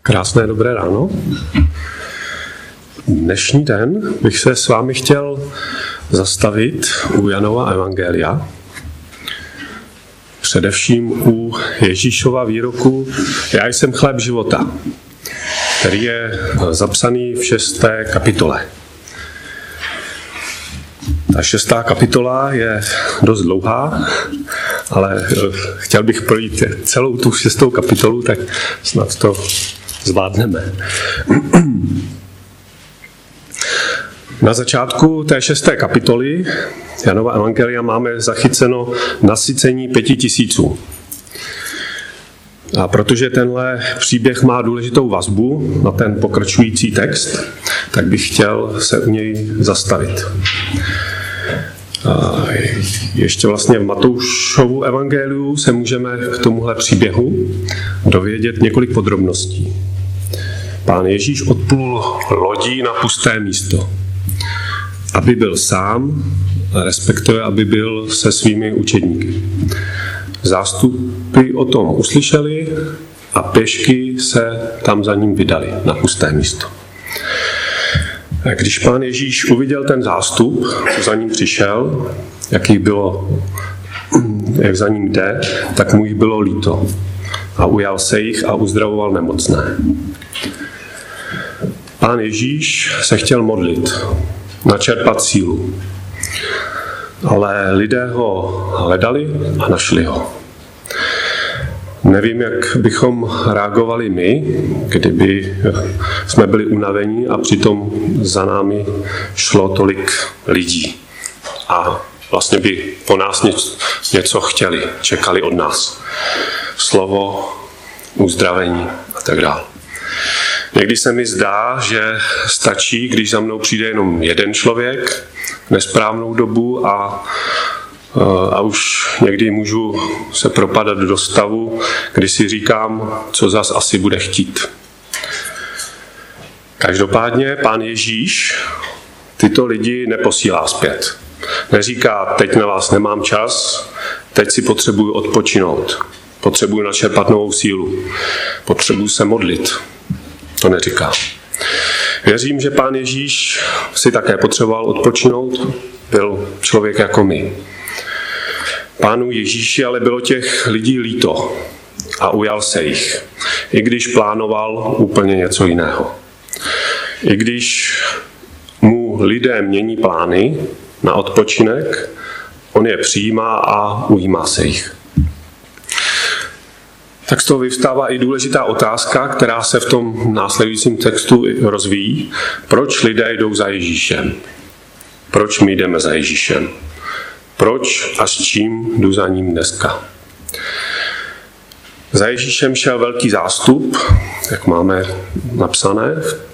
Krásné dobré ráno. Dnešní den bych se s vámi chtěl zastavit u Janova evangelia. Především u Ježíšova výroku Já jsem chléb života, který je zapsaný v 6. kapitole. Ta 6. kapitola je dost dlouhá, ale chtěl bych projít celou tu 6. kapitolu, tak snad to zvládneme. Na začátku té 6. kapitoly Janova evangelia máme zachyceno nasycení 5000. A protože tenhle příběh má důležitou vazbu na ten pokračující text, tak bych chtěl se u něj zastavit. A ještě vlastně v Matoušovu evangeliu se můžeme k tomuhle příběhu dovědět několik podrobností. Pán Ježíš odplul lodí na pusté místo, aby byl sám, respektive aby byl se svými učedníky. Zástupy o tom uslyšeli a pěšky se tam za ním vydali na pusté místo. Když pán Ježíš uviděl ten zástup, co za ním přišel, jak za ním jde, tak mu jich bylo líto. A ujal se jich a uzdravoval nemocné. Pán Ježíš se chtěl modlit, načerpat sílu. Ale lidé ho hledali a našli ho. Nevím, jak bychom reagovali my, kdyby jsme byli unavení a přitom za námi šlo tolik lidí. A vlastně by po nás něco chtěli, čekali od nás. Slovo, uzdravení a tak dále. Někdy se mi zdá, že stačí, když za mnou přijde jenom jeden člověk v nesprávnou dobu a už někdy můžu se propadat do stavu, kdy si říkám, co zas asi bude chtít. Každopádně pán Ježíš tyto lidi neposílá zpět. Neříká, teď na vás nemám čas, teď si potřebuju odpočinout, potřebuju načerpat novou sílu, potřebuju se modlit. To neříká. Věřím, že pán Ježíš si také potřeboval odpočinout, byl člověk jako my. Pánu Ježíši ale bylo těch lidí líto a ujal se jich, i když plánoval úplně něco jiného. I když mu lidé mění plány na odpočinek, on je přijímá a ujímá se jich. Tak z toho vyvstává i důležitá otázka, která se v tom následujícím textu rozvíjí. Proč lidé jdou za Ježíšem? Proč my jdeme za Ježíšem? Proč a s čím jdu za ním dneska? Za Ježíšem šel velký zástup, jak máme napsané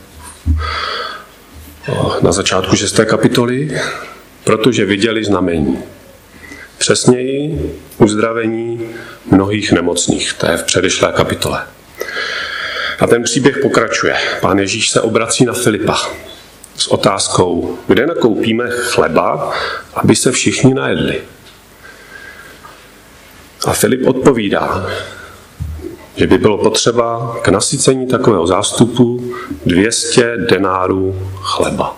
na začátku 6. kapitoly, protože viděli znamení. Přesněji uzdravení mnohých nemocných. To je v předešlé kapitole. A ten příběh pokračuje. Pán Ježíš se obrací na Filipa s otázkou, kde nakoupíme chleba, aby se všichni najedli. A Filip odpovídá, že by bylo potřeba k nasycení takového zástupu 200 denárů chleba.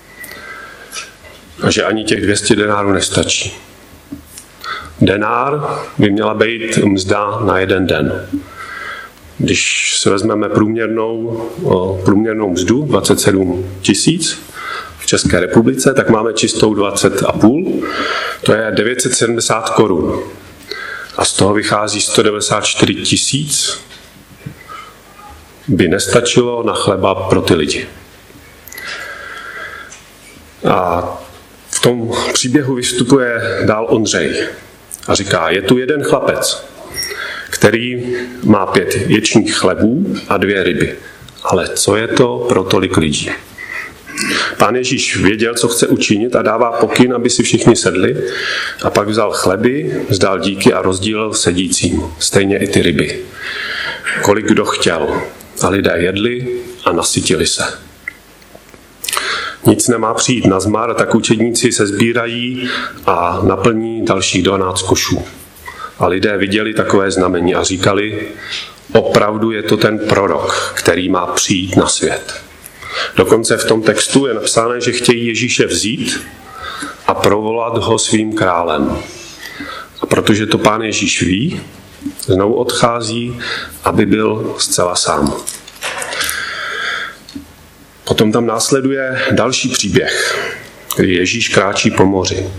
A že ani těch 200 denárů nestačí. Denár by měla být mzda na jeden den. Když si vezmeme průměrnou mzdu 27 000 v České republice, tak máme čistou 20,5, to je 970 korun. A z toho vychází 194 000, by nestačilo na chleba pro ty lidi. A v tom příběhu vystupuje dál Ondřej. A říká, je tu jeden chlapec, který má 5 ječních chlebů a 2 ryby. Ale co je to pro tolik lidí? Pán Ježíš věděl, co chce učinit a dává pokyn, aby si všichni sedli. A pak vzal chleby, vzdal díky a rozdílel sedícím. Stejně i ty ryby. Kolik kdo chtěl. A lidé jedli a nasytili se. Nic nemá přijít na zmar, tak učedníci se sbírají a naplní dalších 12 košů. A lidé viděli takové znamení a říkali, opravdu je to ten prorok, který má přijít na svět. Dokonce v tom textu je napsáno, že chtějí Ježíše vzít a provolat ho svým králem. A protože to Pán Ježíš ví, znovu odchází, aby byl zcela sám. Potom tam následuje další příběh, kdy Ježíš kráčí po moři.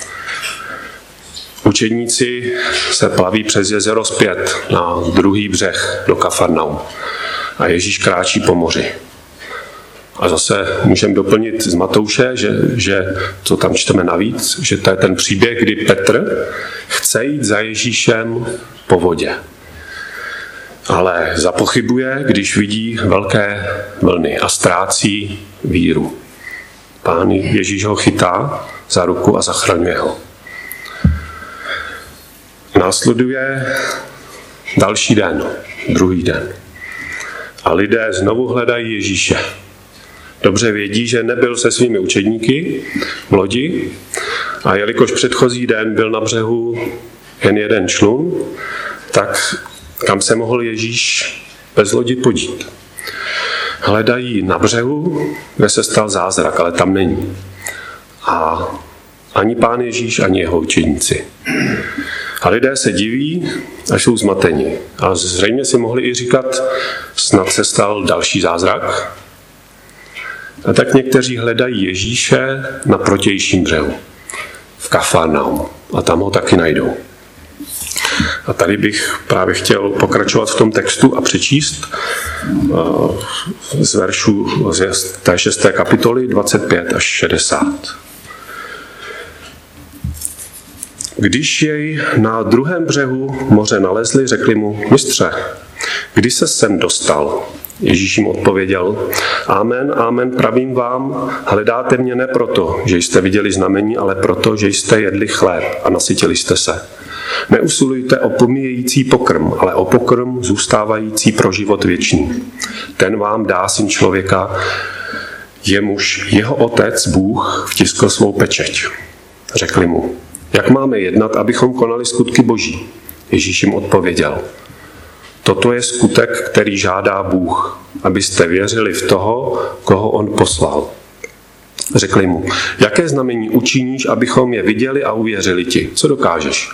Učedníci se plaví přes jezero zpět na druhý břeh do Kafarnaum a Ježíš kráčí po moři. A zase můžeme doplnit z Matouše, že co tam čteme navíc, že to je ten příběh, kdy Petr chce jít za Ježíšem po vodě. Ale zapochybuje, když vidí velké vlny a ztrácí víru. Pán Ježíš ho chytá za ruku a zachraňuje ho. Následuje další den, druhý den. A lidé znovu hledají Ježíše. Dobře vědí, že nebyl se svými učedníky v lodi a jelikož předchozí den byl na břehu jen jeden člun, tak kam se mohl Ježíš bez lodi podít. Hledají na břehu, kde se stal zázrak, ale tam není. A ani Pán Ježíš, ani jeho učedníci. A lidé se diví a jsou zmateni. A zřejmě si mohli i říkat, snad se stal další zázrak. A tak někteří hledají Ježíše na protějším břehu, v Kafarnaum. A tam ho taky najdou. A tady bych právě chtěl pokračovat v tom textu a přečíst z veršů z té 6. kapitoly 25 až 60. Když jej na druhém břehu moře nalezli, řekli mu, mistře, kdy se sem dostal? Ježíš jim odpověděl, amen, amen, pravím vám, hledáte mě ne proto, že jste viděli znamení, ale proto, že jste jedli chléb a nasytili jste se. Neusilujte o pomíjející pokrm, ale o pokrm zůstávající pro život věčný. Ten vám dá Syn člověka, jemuž jeho otec Bůh vtiskl svou pečeť. Řekli mu, jak máme jednat, abychom konali skutky Boží? Ježíš jim odpověděl, toto je skutek, který žádá Bůh, abyste věřili v toho, koho on poslal. Řekli mu, jaké znamení učiníš, abychom je viděli a uvěřili ti? Co dokážeš?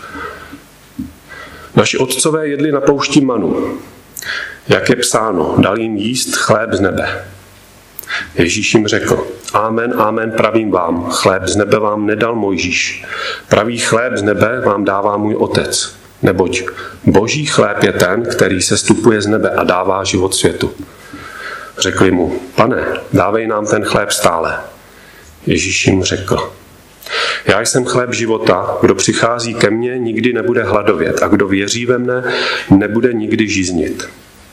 Naši otcové jedli na poušti manu. Jak je psáno, dal jim jíst chléb z nebe. Ježíš jim řekl, amen, amen, pravím vám, chléb z nebe vám nedal Mojžíš. Pravý chléb z nebe vám dává můj otec. Neboť boží chléb je ten, který sestupuje z nebe a dává život světu. Řekli mu, pane, dávej nám ten chléb stále. Ježíš jim řekl, já jsem chléb života, kdo přichází ke mně, nikdy nebude hladovět a kdo věří ve mne, nebude nikdy žíznit.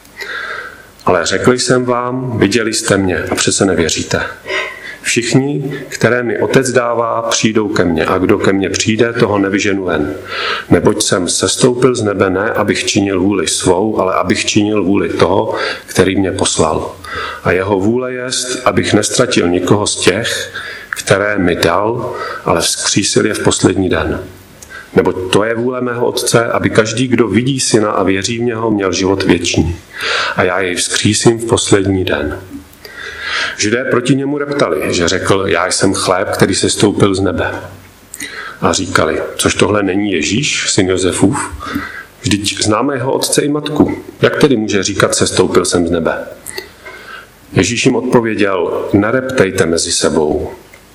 Ale řekl jsem vám, viděli jste mě a přece nevěříte. Všichni, které mi otec dává, přijdou ke mně a kdo ke mně přijde, toho nevyženu ven. Neboť jsem sestoupil z nebe ne, abych činil vůli svou, ale abych činil vůli toho, který mě poslal. A jeho vůle jest, abych nestratil nikoho z těch, které mi dal, ale vzkřísil je v poslední den. Neboť to je vůle mého Otce, aby každý, kdo vidí Syna a věří v něho, měl život věčný. A já jej vzkřísím v poslední den. Židé proti němu reptali, že řekl, já jsem chléb, který se stoupil z nebe. A říkali, což tohle není Ježíš, syn Josefův? Vždyť známe jeho otce i matku. Jak tedy může říkat, sestoupil jsem z nebe? Ježíš jim odpověděl, nereptejte mezi sebou.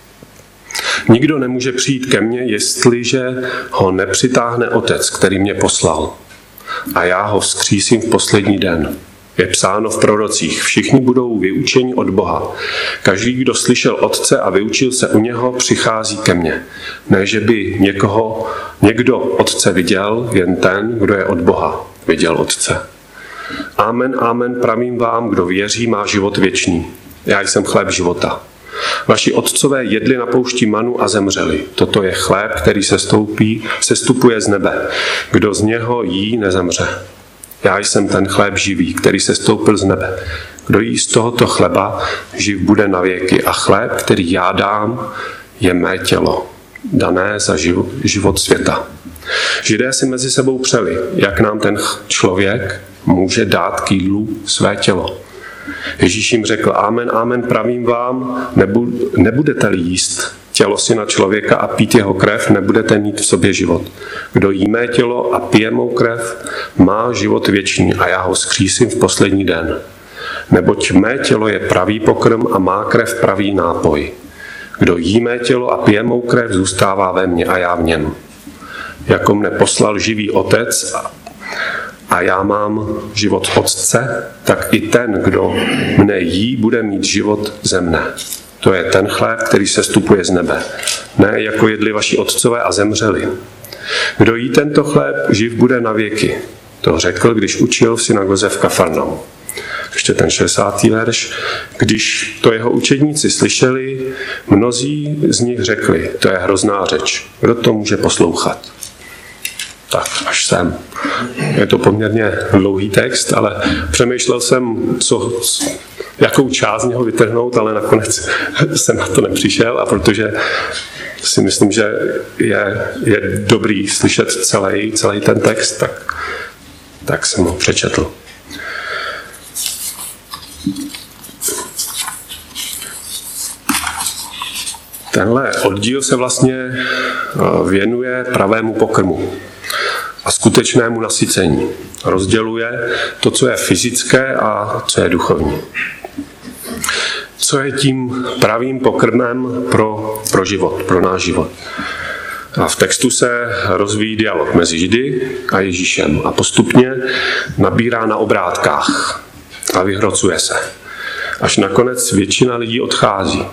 Nikdo nemůže přijít ke mně, jestliže ho nepřitáhne otec, který mě poslal. A já ho vzkřísím v poslední den. Je psáno v prorocích, všichni budou vyučeni od Boha. Každý, kdo slyšel otce a vyučil se u něho, přichází ke mně. Ne, že by někdo otce viděl, jen ten, kdo je od Boha, viděl otce. Amen, amen, pravím vám, kdo věří, má život věčný. Já jsem chléb života. Vaši otcové jedli na poušti manu a zemřeli. Toto je chléb, který sestupuje z nebe. Kdo z něho jí, nezemře. Já jsem ten chléb živý, který sestoupil z nebe. Kdo jí z tohoto chleba, živ bude na věky. A chléb, který já dám, je mé tělo, dané za život světa. Židé si mezi sebou přeli, jak nám ten člověk může dát k jídlu své tělo. Ježíš jim řekl, amen, amen, pravím vám, nebudete-li jíst tělo syna člověka a pít jeho krev, nebudete mít v sobě život. Kdo jí mé tělo a pije mou krev, má život věčný a já ho vzkřísím v poslední den. Neboť mé tělo je pravý pokrm a má krev pravý nápoj. Kdo jí mé tělo a pije mou krev, zůstává ve mně a já v něm. Jako mne poslal živý otec a já mám život otce, tak i ten, kdo mne jí, bude mít život ze mne. To je ten chléb, který se stupuje z nebe. Ne jako jedli vaši otcové a zemřeli. Kdo jí tento chléb, živ bude na věky. To řekl, když učil v synagoze v Kafarnaum. Ještě ten 60. verš. Když to jeho učedníci slyšeli, mnozí z nich řekli, to je hrozná řeč. Kdo to může poslouchat? Tak, až sem. Je to poměrně dlouhý text, ale přemýšlel jsem, jakou část z něho vytrhnout, ale nakonec jsem na to nepřišel, a protože si myslím, že je dobrý slyšet celý ten text, tak jsem ho přečetl. Tenhle oddíl se vlastně věnuje pravému pokrmu a skutečnému nasycení. Rozděluje to, co je fyzické a co je duchovní. Co je tím pravým pokrmem pro život, pro náš život. A v textu se rozvíjí dialog mezi Židy a Ježíšem a postupně nabírá na obrátkách a vyhrocuje se. Až nakonec většina lidí odchází.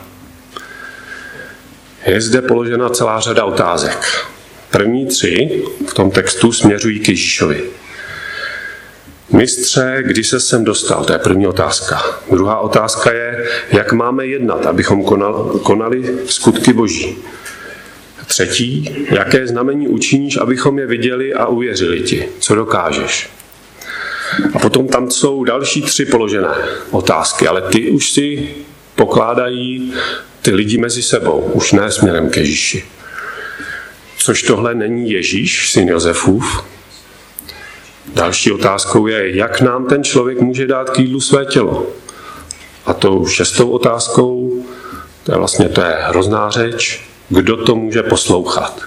Je zde položena celá řada otázek. První 3 v tom textu směřují k Ježíšovi. Mistře, kdy se sem dostal? To je první otázka. Druhá otázka je, jak máme jednat, abychom konali skutky Boží. Třetí, jaké znamení učiníš, abychom je viděli a uvěřili ti? Co dokážeš? A potom tam jsou další 3 položené otázky, ale ty už si pokládají ty lidi mezi sebou, už ne směrem k Ježíši. Což tohle není Ježíš, syn Josefův. Další otázkou je, jak nám ten člověk může dát k jídlu své tělo. A tou 6. otázkou, to je hrozná řeč, kdo to může poslouchat.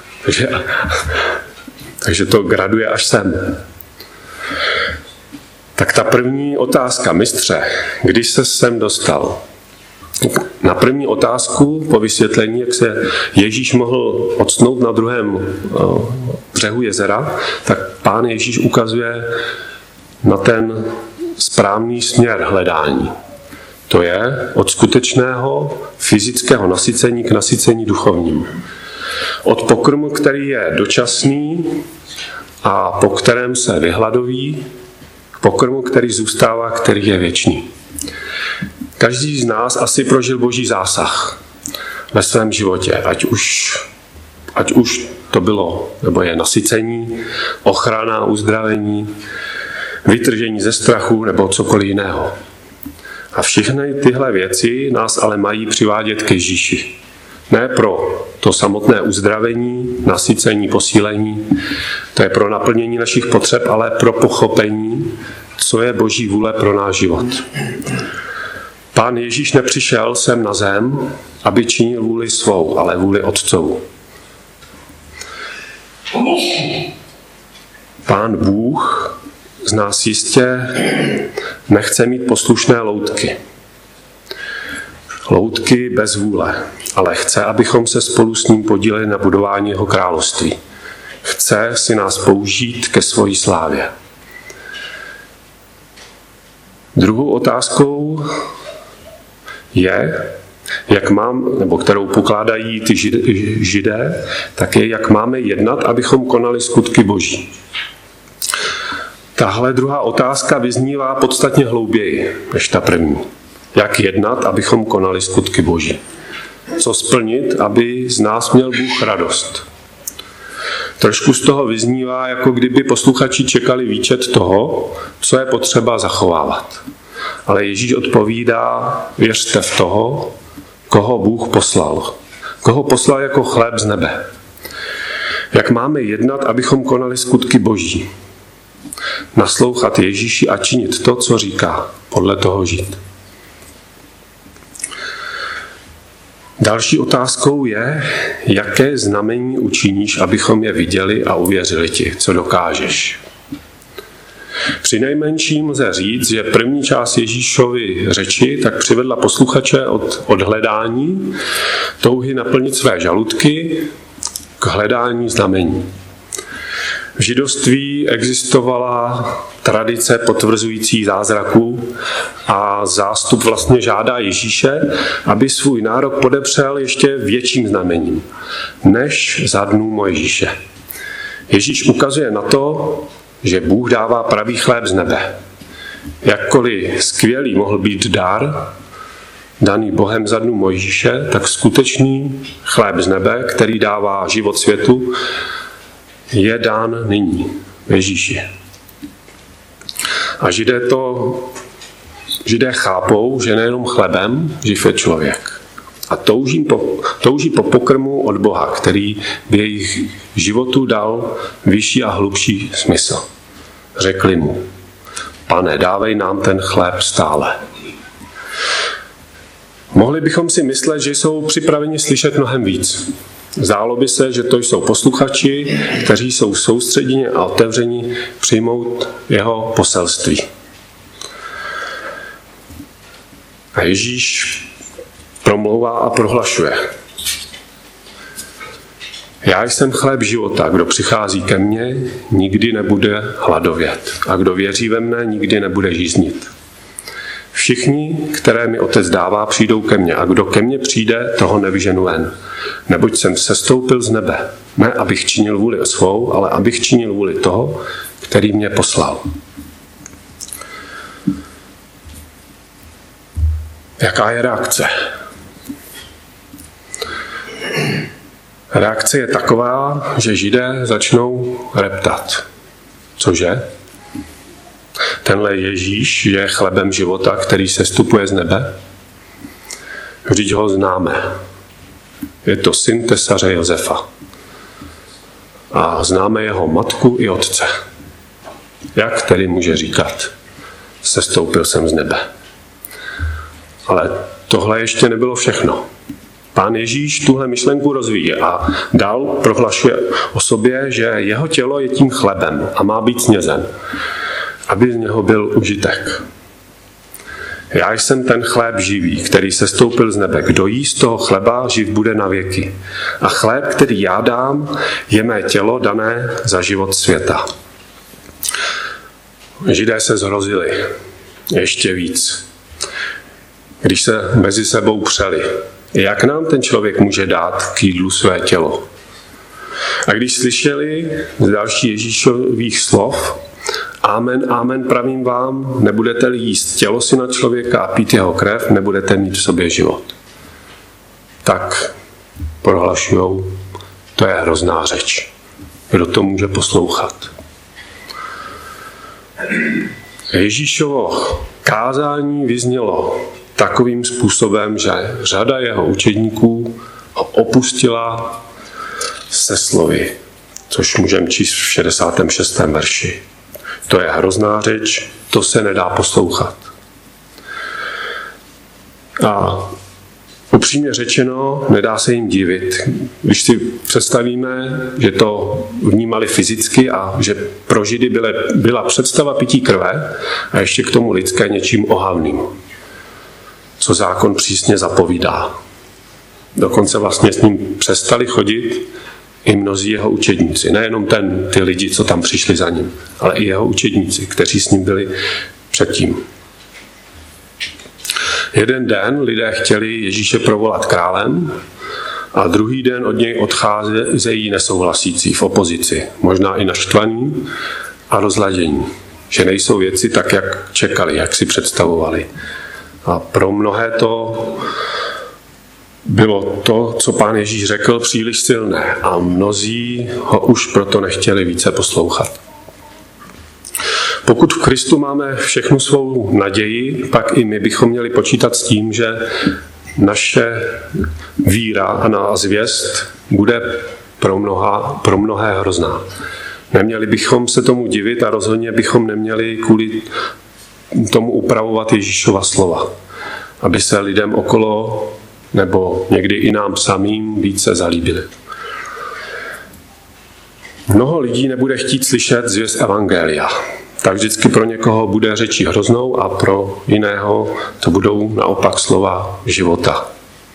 Takže to graduje až sem. Tak ta první otázka, mistře, když se sem dostal? Na první otázku po vysvětlení, jak se Ježíš mohl octnout na druhém břehu jezera, tak Pán Ježíš ukazuje na ten správný směr hledání. To je od skutečného fyzického nasycení k nasycení duchovním. Od pokrmu, který je dočasný a po kterém se vyhladoví, k pokrmu, který zůstává, který je věčný. Každý z nás asi prožil Boží zásah ve svém životě, ať už to bylo, nebo je nasycení, ochrana, uzdravení, vytržení ze strachu nebo cokoliv jiného. A všechny tyhle věci nás ale mají přivádět k Ježíši. Ne pro to samotné uzdravení, nasycení, posílení, to je pro naplnění našich potřeb, ale pro pochopení, co je Boží vůle pro náš život. Pán Ježíš nepřišel sem na zem, aby činil vůli svou, ale vůli Otcovu. Pán Bůh z nás jistě nechce mít poslušné loutky. Loutky bez vůle, ale chce, abychom se spolu s ním podíleli na budování jeho království. Chce si nás použít ke svojí slávě. Druhou otázkou je, kterou pokládají ty Židé, tak je, jak máme jednat, abychom konali skutky Boží. Tahle druhá otázka vyznívá podstatně hlouběji než ta první. Jak jednat, abychom konali skutky Boží. Co splnit, aby z nás měl Bůh radost. Trošku z toho vyznívá, jako kdyby posluchači čekali výčet toho, co je potřeba zachovávat. Ale Ježíš odpovídá, věřte v toho, koho Bůh poslal. Koho poslal jako chléb z nebe. Jak máme jednat, abychom konali skutky Boží. Naslouchat Ježíši a činit to, co říká. Podle toho žít. Další otázkou je, jaké znamení učiníš, abychom je viděli a uvěřili ti, co dokážeš. Přinejmenším lze říct, že první část Ježíšovy řeči tak přivedla posluchače od hledání touhy naplnit své žaludky k hledání znamení. V židovství existovala tradice potvrzující zázraků a zástup vlastně žádá Ježíše, aby svůj nárok podepřel ještě větším znamením, než za dnů Mojžíše. Ježíš ukazuje na to, že Bůh dává pravý chléb z nebe. Jakkoliv skvělý mohl být dar, daný Bohem za dnů Mojžíše, tak skutečný chléb z nebe, který dává život světu, je dán nyní v Ježíši. A Židé chápou, že nejenom chlebem živ je člověk. A touží po pokrmu od Boha, který by jejich životu dal vyšší a hlubší smysl. Řekli mu: Pane, dávej nám ten chléb stále. Mohli bychom si myslet, že jsou připraveni slyšet mnohem víc. Zdálo by se, že to jsou posluchači, kteří jsou soustředěni a otevření přijmout jeho poselství. A Ježíš promlouvá a prohlašuje: Já jsem chléb života, kdo přichází ke mně, nikdy nebude hladovět. A kdo věří ve mne, nikdy nebude žíznit. Všichni, které mi Otec dává, přijdou ke mně. A kdo ke mně přijde, toho nevyženu ven. Neboť jsem sestoupil z nebe. Ne, abych činil vůli svou, ale abych činil vůli toho, který mě poslal. Jaká je reakce? Reakce je taková, že Židé začnou reptat. Cože? Tenhle Ježíš je chlebem života, který sestupuje z nebe? Vždyť ho známe. Je to syn tesaře Josefa. A známe jeho matku i otce. Jak tedy může říkat: Sestoupil jsem z nebe? Ale tohle ještě nebylo všechno. Pán Ježíš tuhle myšlenku rozvíjí a dál prohlašuje o sobě, že jeho tělo je tím chlebem a má být snězen, aby z něho byl užitek. Já jsem ten chléb živý, který sestoupil z nebe. Kdo jí z toho chleba, živ bude na věky. A chléb, který já dám, je mé tělo dané za život světa. Židé se zhrozili ještě víc, když se mezi sebou přeli. Jak nám ten člověk může dát k jídlu své tělo? A když slyšeli z dalších Ježíšových slov: Amen, amen, pravím vám, nebudete-li jíst tělo syna člověka a pít jeho krev, nebudete mít v sobě život. Tak prohlašujou: To je hrozná řeč. Kdo to může poslouchat? Ježíšovo kázání vyznělo takovým způsobem, že řada jeho učedníků ho opustila se slovy, což můžeme číst v 66. verši. To je hrozná řeč, to se nedá poslouchat. A upřímně řečeno, nedá se jim divit. Když si představíme, že to vnímali fyzicky a že pro Židy byla představa pití krve a ještě k tomu lidské něčím ohavným, co zákon přísně zapovídá. Dokonce vlastně s ním přestali chodit i mnozí jeho učedníci. Nejenom ty lidi, co tam přišli za ním, ale i jeho učedníci, kteří s ním byli předtím. Jeden den lidé chtěli Ježíše provolat králem a druhý den od něj odcházejí nesouhlasící v opozici, možná i naštvaní a rozladění, že nejsou věci tak, jak čekali, jak si představovali. A pro mnohé to bylo to, co Pán Ježíš řekl, příliš silné a mnozí ho už proto nechtěli více poslouchat. Pokud v Kristu máme všechnu svou naději, pak i my bychom měli počítat s tím, že naše víra a zvěst bude pro mnohé hrozná. Neměli bychom se tomu divit a rozhodně bychom neměli kvůli tomu upravovat Ježíšova slova, aby se lidem okolo nebo někdy i nám samým více zalíbili. Mnoho lidí nebude chtít slyšet zvěst evangelia. Tak vždycky pro někoho bude řečí hroznou a pro jiného to budou naopak slova života.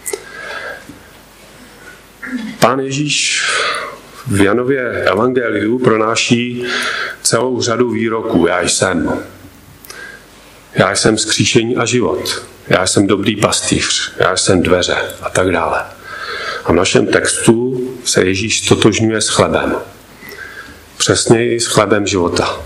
Pán Ježíš v Janově evangeliu pronáší celou řadu výroků. Já jsem vzkříšení a život. Já jsem dobrý pastýř. Já jsem dveře a tak dále. A v našem textu se Ježíš stotožňuje s chlebem. Přesněji s chlebem života.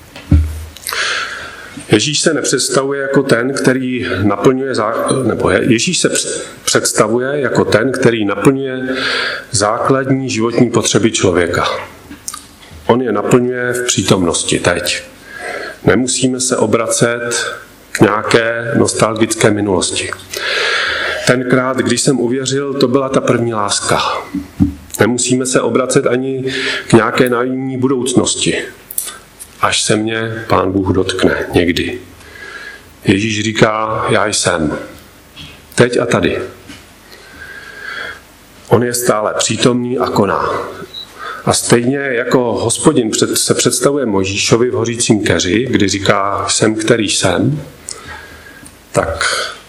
Ježíš se nepředstavuje jako ten, který naplňuje, Ježíš se představuje jako ten, který naplňuje základní životní potřeby člověka. On je naplňuje v přítomnosti teď. Nemusíme se obracet k nějaké nostalgické minulosti. Tenkrát, když jsem uvěřil, to byla ta první láska. Nemusíme se obracet ani k nějaké naivní budoucnosti, až se mě Pán Bůh dotkne někdy. Ježíš říká, já jsem. Teď a tady. On je stále přítomný a koná. A stejně jako Hospodin se představuje Mojžíšovi v hořícím keři, kdy říká, jsem, který jsem, tak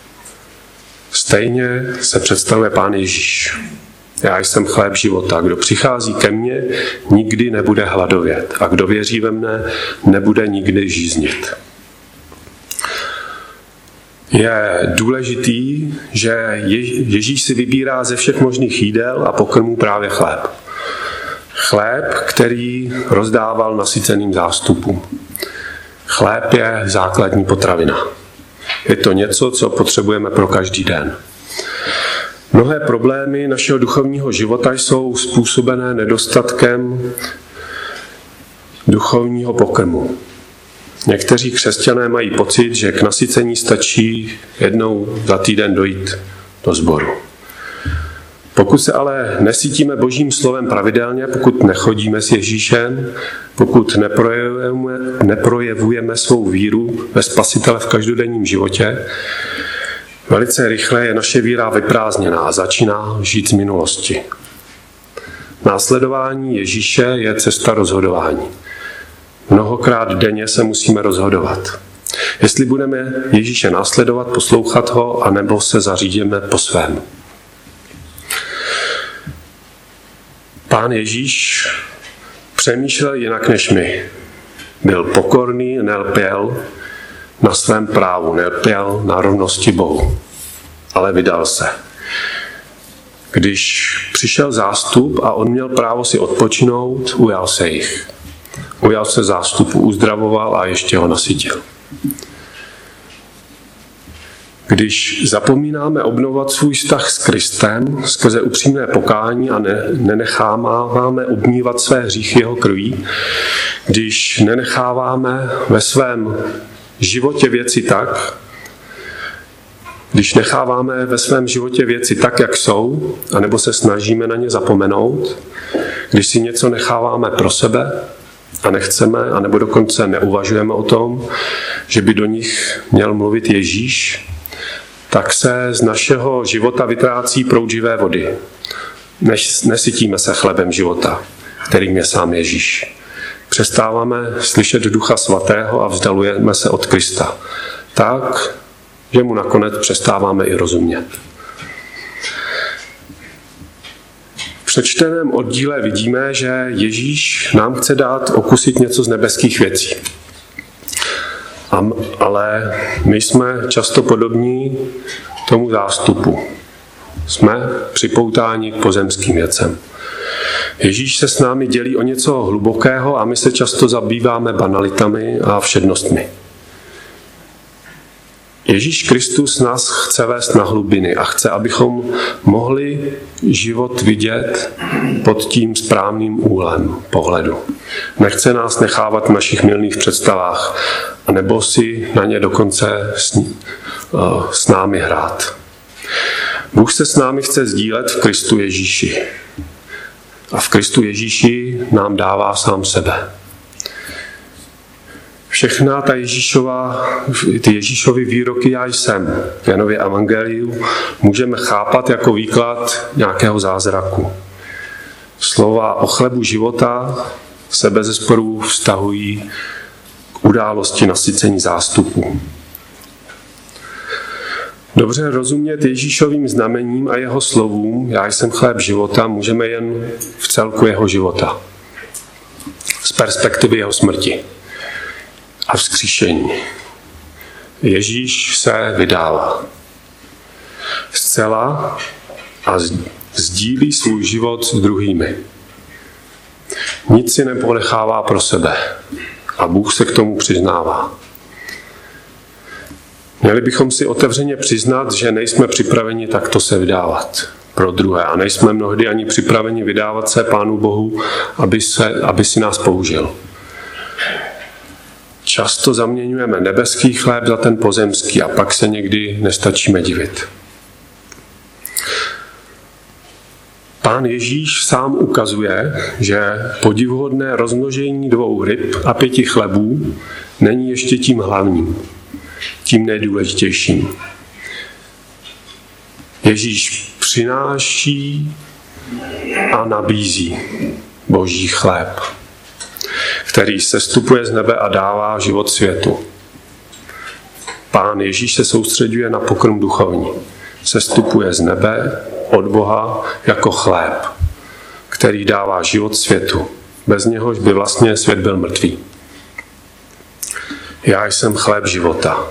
stejně se představuje Pán Ježíš. Já jsem chléb života. Kdo přichází ke mně, nikdy nebude hladovět. A kdo věří ve mne, nebude nikdy žíznit. Je důležitý, že Ježíš si vybírá ze všech možných jídel a pokrmů právě chléb. Chléb, který rozdával nasyceným zástupům. Chléb je základní potravina. Je to něco, co potřebujeme pro každý den. Mnohé problémy našeho duchovního života jsou způsobené nedostatkem duchovního pokrmu. Někteří křesťané mají pocit, že k nasycení stačí jednou za týden dojít do sboru. Pokud se ale nesytíme Božím slovem pravidelně, pokud nechodíme s Ježíšem, pokud neprojevujeme svou víru ve Spasitele v každodenním životě, velice rychle je naše víra vyprázdněná a začíná žít z minulosti. Následování Ježíše je cesta rozhodování. Mnohokrát denně se musíme rozhodovat. Jestli budeme Ježíše následovat, poslouchat ho, anebo se zařídíme po svém. Pán Ježíš přemýšlel jinak než my. Byl pokorný, nelpěl na svém právu, nelpěl na rovnosti Bohu, ale vydal se. Když přišel zástup a on měl právo si odpočinout, ujal se jich. Ujal se zástupu, uzdravoval a ještě ho nasytil. Když zapomínáme obnovovat svůj vztah s Kristem skrze upřímné pokání a nenecháváme obmývat své hříchy jeho krví, když nenecháváme ve svém životě věci tak, když necháváme ve svém životě věci tak, jak jsou, anebo se snažíme na ně zapomenout, když si něco necháváme pro sebe a nechceme, anebo dokonce neuvažujeme o tom, že by do nich měl mluvit Ježíš, tak se z našeho života vytrácí proud živé vody. Nesytíme se chlebem života, kterým je sám Ježíš. Přestáváme slyšet Ducha Svatého a vzdalujeme se od Krista. Tak, že mu nakonec přestáváme i rozumět. V přečteném oddíle vidíme, že Ježíš nám chce dát okusit něco z nebeských věcí. Ale my jsme často podobní tomu zástupu. Jsme připoutáni k pozemským věcem. Ježíš se s námi dělí o něco hlubokého a my se často zabýváme banalitami a všednostmi. Ježíš Kristus nás chce vést na hlubiny a chce, abychom mohli život vidět pod tím správným úhlem pohledu. Nechce nás nechávat v našich mylných představách, anebo si na ně dokonce s námi hrát. Bůh se s námi chce sdílet v Kristu Ježíši. A v Kristu Ježíši nám dává sám sebe. Všechna ty Ježíšovy výroky já jsem v Janově evangeliu můžeme chápat jako výklad nějakého zázraku. Slova o chlebu života se bezesporu vztahují k události nasycení zástupu. Dobře rozumět Ježíšovým znamením a jeho slovům já jsem chléb života můžeme jen v celku jeho života. Z perspektivy jeho smrti a vzkříšení. Ježíš se vydává zcela a sdílí svůj život s druhými. Nic si neponechává pro sebe a Bůh se k tomu přiznává. Měli bychom si otevřeně přiznat, že nejsme připraveni takto se vydávat pro druhé a nejsme mnohdy ani připraveni vydávat se Pánu Bohu, aby si nás použil. Často zaměňujeme nebeský chléb za ten pozemský a pak se někdy nestačíme divit. Pán Ježíš sám ukazuje, že podivuhodné rozmnožení 2 ryb a 5 chlebů není ještě tím hlavním, tím nejdůležitějším. Ježíš přináší a nabízí Boží chléb, který sestupuje z nebe a dává život světu. Pán Ježíš se soustředuje na pokrm duchovní. Sestupuje z nebe od Boha jako chléb, který dává život světu. Bez něhož by vlastně svět byl mrtvý. Já jsem chléb života.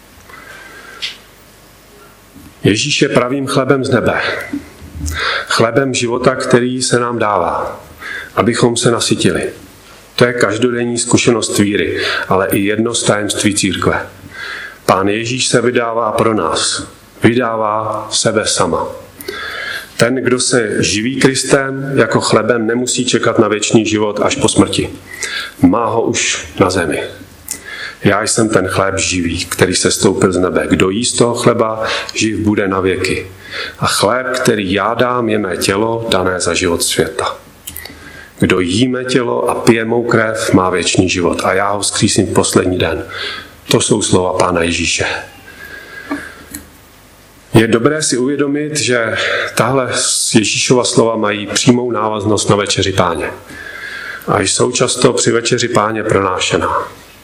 Ježíš je pravým chlebem z nebe. Chlebem života, který se nám dává, abychom se nasytili. To je každodenní zkušenost víry, ale i jedno z tajemství církve. Pán Ježíš se vydává pro nás. Vydává sebe sama. Ten, kdo se živí Kristem jako chlebem, nemusí čekat na věčný život až po smrti. Má ho už na zemi. Já jsem ten chléb živý, který se stoupil z nebe. Kdo jí z toho chleba, živ bude na věky. A chléb, který já dám, je mé tělo, dané za život světa. Kdo jí mé tělo a pije mou krev, má věčný život. A já ho vzkřísím v poslední den. To jsou slova Pána Ježíše. Je dobré si uvědomit, že tahle Ježíšova slova mají přímou návaznost na večeři Páně. A jsou často při večeři Páně pronášena.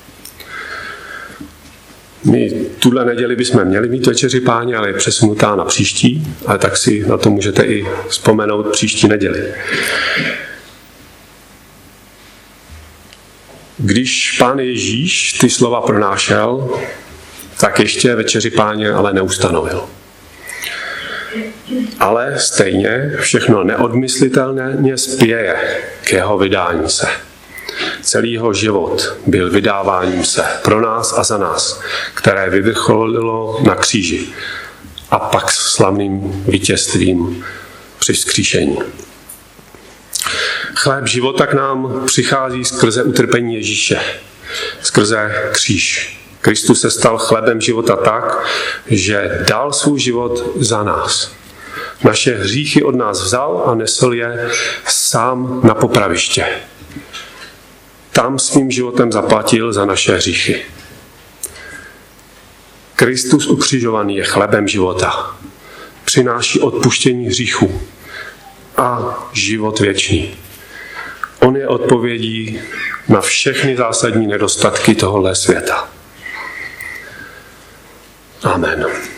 My tuhle neděli bychom měli mít večeři Páně, ale je přesunutá na příští, ale tak si na to můžete i vzpomenout příští neděli. Když Pán Ježíš ty slova pronášel, tak ještě večeři Páně ale neustanovil. Ale stejně všechno neodmyslitelně spěje k jeho vydání se. Celý jeho život byl vydáváním se pro nás a za nás, které vyvrcholilo na kříži a pak slavným vítězstvím při vzkříšení. Chléb života k nám přichází skrze utrpení Ježíše, skrze kříž. Kristus se stal chlebem života tak, že dal svůj život za nás. Naše hříchy od nás vzal a nesl je sám na popraviště. Tam svým životem zaplatil za naše hříchy. Kristus ukřižovaný je chlebem života. Přináší odpuštění hříchů a život věčný. On je odpovědí na všechny zásadní nedostatky tohoto světa. Amen.